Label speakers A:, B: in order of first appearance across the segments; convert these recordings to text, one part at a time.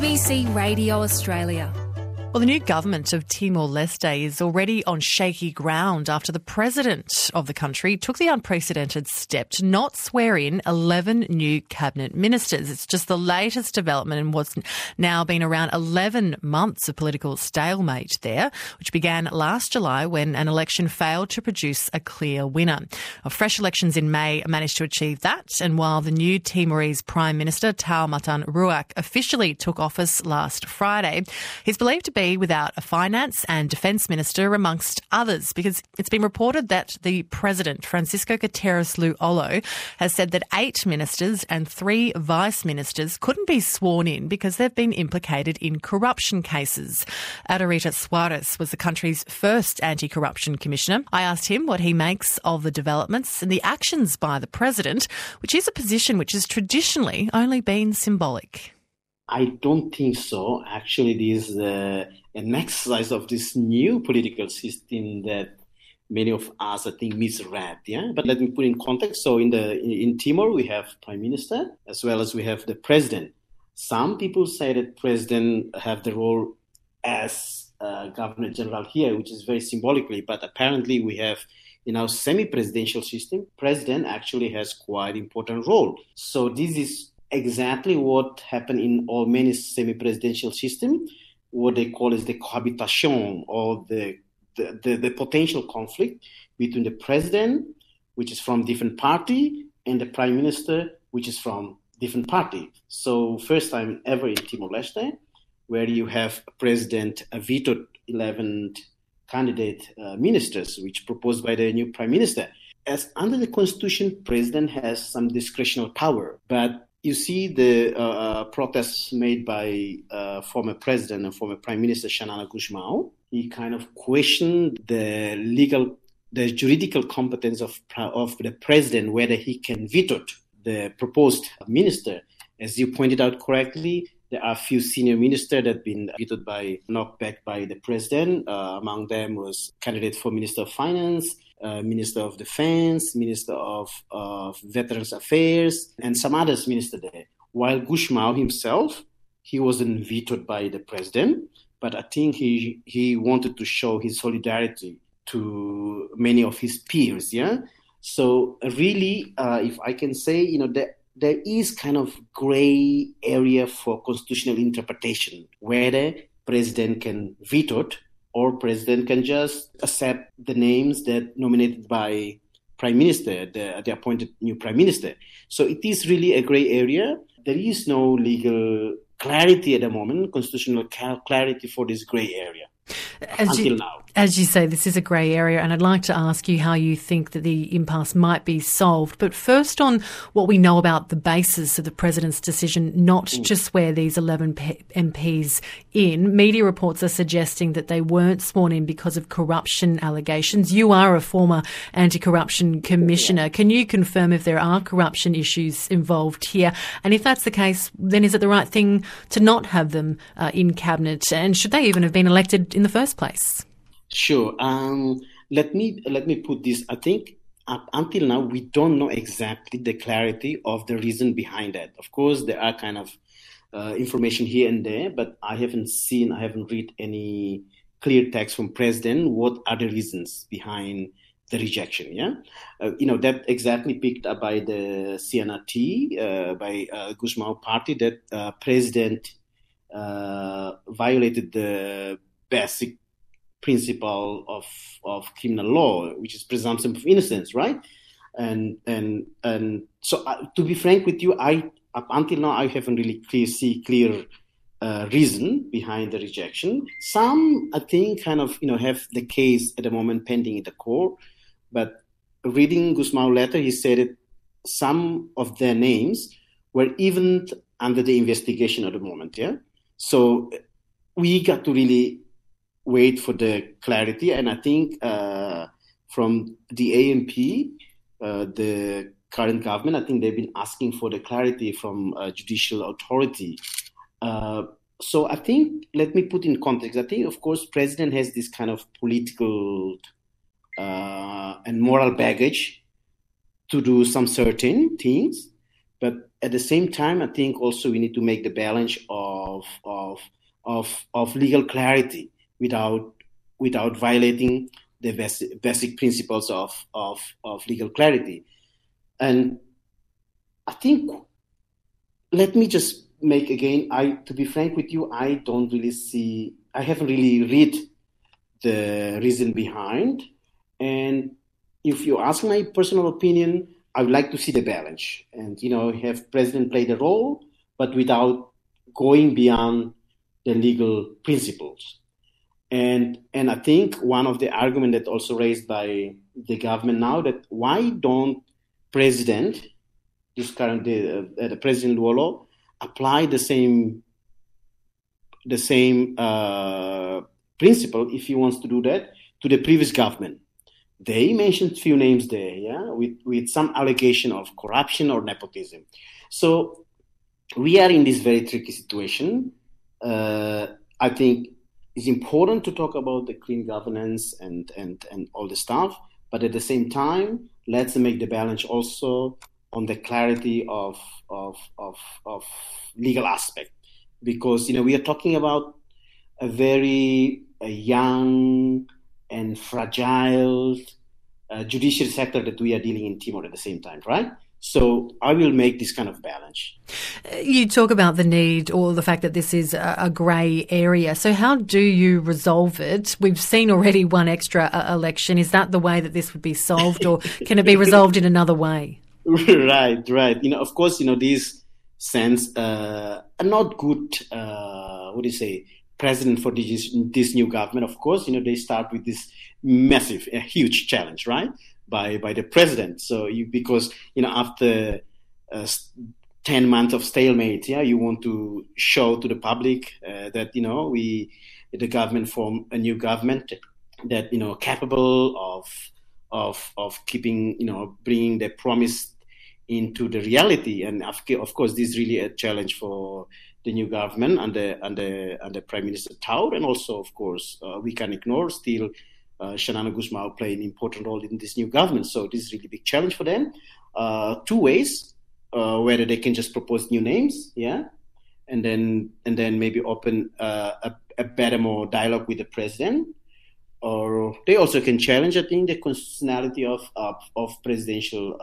A: ABC Radio Australia.
B: Well, the new government of Timor-Leste is already on shaky ground after the president of the country took the unprecedented step to not swear in 11 new cabinet ministers. It's just the latest development in what's now been around 11 months of political stalemate there, which began last July when an election failed to produce a clear winner. Fresh elections in May managed to achieve that, and while the new Timorese Prime Minister, Tau Matan Ruak, officially took office last Friday, he's believed to be without a finance and defence minister amongst others, because it's been reported that the president, Francisco Guterres Luolo, has said that 8 ministers and 3 vice ministers couldn't be sworn in because they've been implicated in corruption cases. Adarita Suarez was the country's first anti-corruption commissioner. I asked him what he makes of the developments and the actions by the president, which is a position which has traditionally only been symbolic.
C: I don't think so. Actually, it is an exercise of this new political system that many of us, I think, misread. Yeah, but let me put in context. So in Timor, we have prime minister as well as we have the president. Some people say that president have the role as governor general here, which is very symbolically. But apparently, we have in our semi-presidential system, president actually has quite important role. So this is exactly what happened in all many semi-presidential systems, what they call is the cohabitation, or the potential conflict between the president, which is from different party, and the prime minister, which is from different party. So first time ever in Timor-Leste, where you have a president vetoed 11 candidate ministers, which proposed by the new prime minister. As under the constitution, president has some discretionary power, but you see the protests made by former president and former prime minister Xanana Gusmão. He kind of questioned the juridical competence of the president, whether he can veto the proposed minister. As you pointed out correctly, there are a few senior ministers that have been vetoed knocked back by the president. Among them was candidate for Minister of Finance, Minister of Defense, Minister of Veterans Affairs, and some others minister there. While Gusmão himself, he wasn't vetoed by the president, but I think he wanted to show his solidarity to many of his peers. Yeah. So really, if I can say, there is kind of gray area for constitutional interpretation, whether president can veto it or president can just accept the names that nominated by prime minister, the appointed new prime minister. So it is really a gray area. There is no legal clarity at the moment, constitutional clarity for this gray area until now.
B: As you say, this is a grey area, and I'd like to ask you how you think that the impasse might be solved. But first on what we know about the basis of the president's decision not to swear these 11 MPs in. Media reports are suggesting that they weren't sworn in because of corruption allegations. You are a former anti-corruption commissioner. Can you confirm if there are corruption issues involved here? And if that's the case, then is it the right thing to not have them in cabinet? And should they even have been elected in the first place?
C: Sure. Let me put this. I think up until now, we don't know exactly the clarity of the reason behind that. Of course, there are kind of information here and there, but I haven't read any clear text from president. What are the reasons behind the rejection? Yeah, that exactly picked up by the CNRT, by Gusmão party, that president violated the basic principle of criminal law, which is presumption of innocence, right? And so to be frank with you, up until now I haven't really clear reason behind the rejection. Some I think kind of have the case at the moment pending in the court, but reading Gusmão letter, he said that some of their names were even under the investigation at the moment. Yeah, so we got to really wait for the clarity, and I think from the AMP, the current government, I think they've been asking for the clarity from judicial authority. So I think, let me put in context. I think, of course, president has this kind of political and moral baggage to do some certain things, but at the same time, I think also we need to make the balance of of legal clarity without violating the basic principles of legal clarity. And I think, let me just make again, to be frank with you, I haven't really read the reason behind. And if you ask my personal opinion, I would like to see the balance and, have president play the role, but without going beyond the legal principles. And I think one of the arguments that also raised by the government now, that why don't the President Luolo, apply the same principle, if he wants to do that, to the previous government. They mentioned few names there, with some allegation of corruption or nepotism. So we are in this very tricky situation. I think it's important to talk about the clean governance and all the stuff, but at the same time, let's make the balance also on the clarity of legal aspect, because we are talking about a very young and fragile judicial sector that we are dealing in Timor at the same time, right? So I will make this kind of balance.
B: You talk about the need or the fact that this is a grey area. So how do you resolve it? We've seen already one extra election. Is that the way that this would be solved, or can it be resolved in another way?
C: Right. Of course, these sends a not good, president for this new government. Of course, they start with this massive, huge challenge, right? By the president. So because after 10 months of stalemate, you want to show to the public that the government form a new government that capable of keeping bringing the promise into the reality. And of course, this is really a challenge for the new government under Prime Minister Taur, and also, of course, we can ignore still. Xanana Gusmao play an important role in this new government. So this is really a big challenge for them. Two ways, whether they can just propose new names, and then maybe open a better, more dialogue with the president, or they also can challenge, I think, the constitutionality of presidential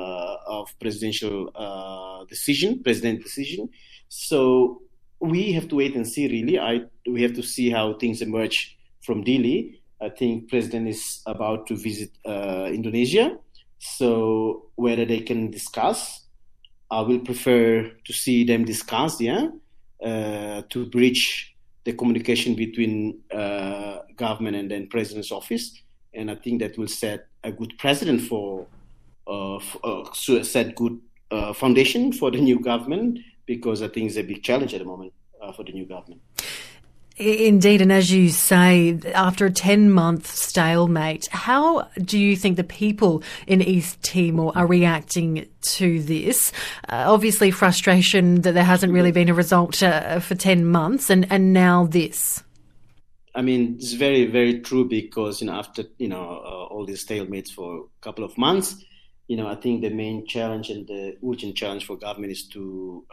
C: president decision. So we have to wait and see. Really, we have to see how things emerge from Dili. I think President is about to visit Indonesia. So whether they can discuss, I will prefer to see them discuss, to bridge the communication between government and then President's office. And I think that will set a good precedent set good foundation for the new government, because I think it's a big challenge at the moment for the new government.
B: Indeed, and as you say, after a 10-month stalemate, how do you think the people in East Timor are reacting to this? Obviously, frustration that there hasn't really been a result for 10 months, and now this.
C: I mean, it's very, very true, because after all these stalemates for a couple of months, I think the main challenge and the urgent challenge for government is to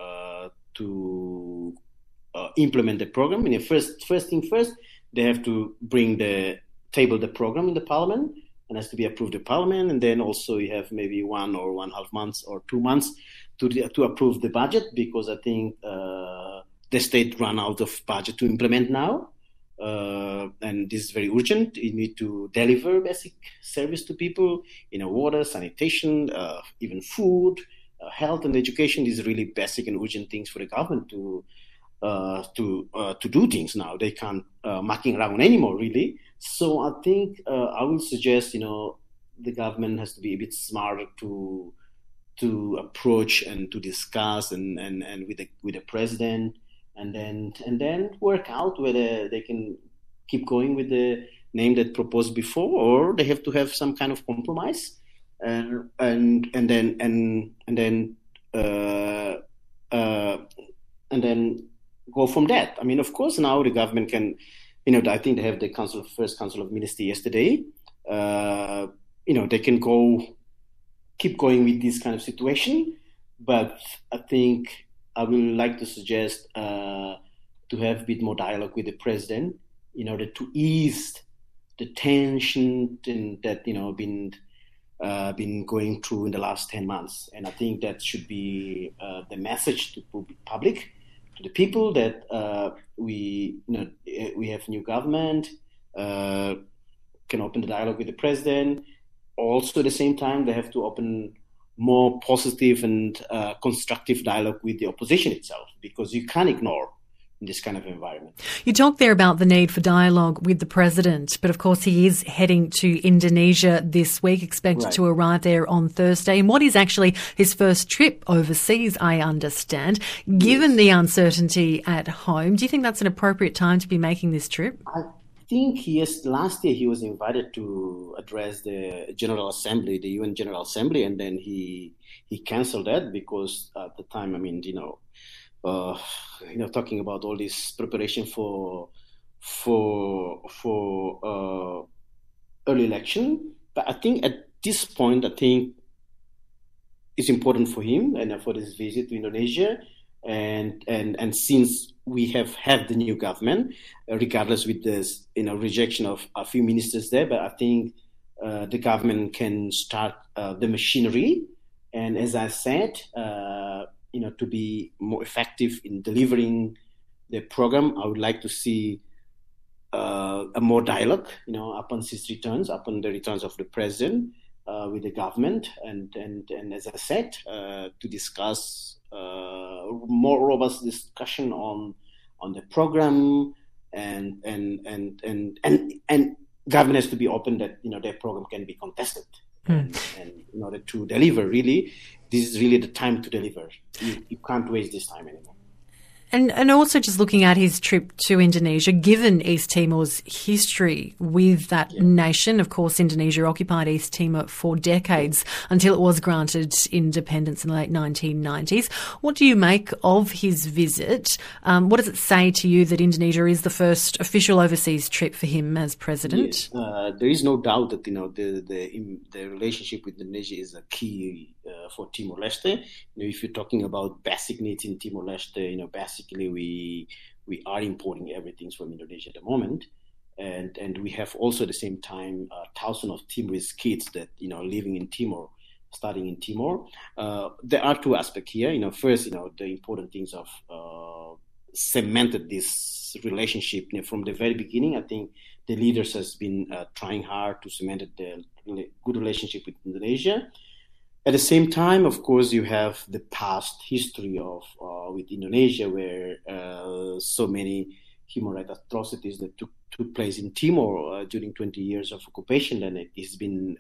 C: implement the program. First thing first, they have to table the program in the parliament, and has to be approved in parliament. And then also you have maybe 1 or 1.5 months or 2 months to approve the budget, because I think the state ran out of budget to implement now. And this is very urgent. You need to deliver basic service to people, water, sanitation, even food, health and education. These are really basic and urgent things for the government to do things now. They can't mucking around anymore, really. So I think I would suggest, the government has to be a bit smarter to approach and to discuss and with the president, and then work out whether they can keep going with the name that proposed before, or they have to have some kind of compromise, and then go from that. I mean, of course, now the government can, I think they have the first Council of Ministers yesterday. They can keep going with this kind of situation. But I think I would like to suggest to have a bit more dialogue with the president in order to ease the tension that been going through in the last 10 months. And I think that should be the message to public, to the people, that we have new government, can open the dialogue with the president. Also, at the same time, they have to open more positive and constructive dialogue with the opposition itself, because you can't ignore in this kind of environment.
B: You talked there about the need for dialogue with the president, but of course he is heading to Indonesia this week, expected to arrive there on Thursday. And what is actually his first trip overseas, I understand. Given the uncertainty at home, do you think that's an appropriate time to be making this trip?
C: I think last year he was invited to address the General Assembly, the UN General Assembly, and then he cancelled that because at the time, talking about all this preparation for early election. But I think at this point, it's important for him and for this visit to Indonesia. And since we have had the new government, regardless with this rejection of a few ministers there, but I think the government can start the machinery. And as I said, to be more effective in delivering the program, I would like to see a more dialogue, upon the returns of the president with the government, and as I said, to discuss more robust discussion on the program, and government has to be open that their program can be contested. And in order to deliver, really, this is really the time to deliver. You can't waste this time anymore.
B: And also just looking at his trip to Indonesia, given East Timor's history with that nation, of course, Indonesia occupied East Timor for decades until it was granted independence in the late 1990s. What do you make of his visit? What does it say to you that Indonesia is the first official overseas trip for him as president?
C: Yes. There is no doubt that the relationship with Indonesia is a key for Timor-Leste. If you're talking about basic needs in Timor-Leste, basically we are importing everything from Indonesia at the moment, and we have also at the same time thousands of Timorese kids that living in Timor, studying in Timor. There are two aspects here. First, the important things of cemented this relationship from the very beginning. I think the leaders has been trying hard to cement the good relationship with Indonesia. At the same time, of course, you have the past history of with Indonesia, where so many human rights atrocities that took place in Timor during 20 years of occupation, and it has been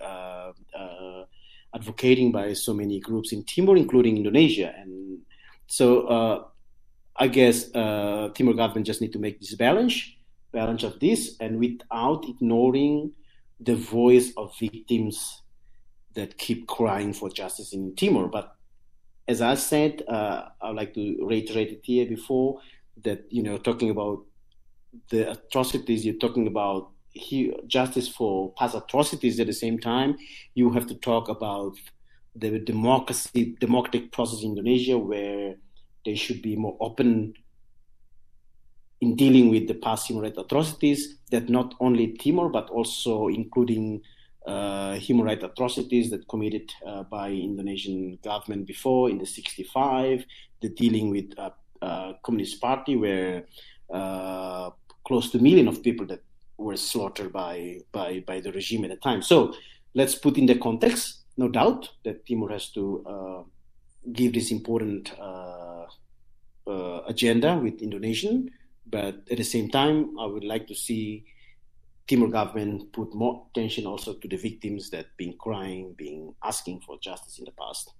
C: advocating by so many groups in Timor, including Indonesia. And so I guess Timor government just need to make this balance of this, and without ignoring the voice of victims that keep crying for justice in Timor. But as I said, I'd like to reiterate it here before, that, talking about the atrocities, you're talking about justice for past atrocities. At the same time, you have to talk about the democratic process in Indonesia, where they should be more open in dealing with the past human rights atrocities, that not only Timor, but also including human rights atrocities that committed by Indonesian government before in the 65, the dealing with Communist Party, where close to 1 million of people that were slaughtered by the regime at the time. So let's put in the context. No doubt that Timor has to give this important agenda with Indonesian, but at the same time, I would like to see Timor government put more attention also to the victims that been crying, been asking for justice in the past.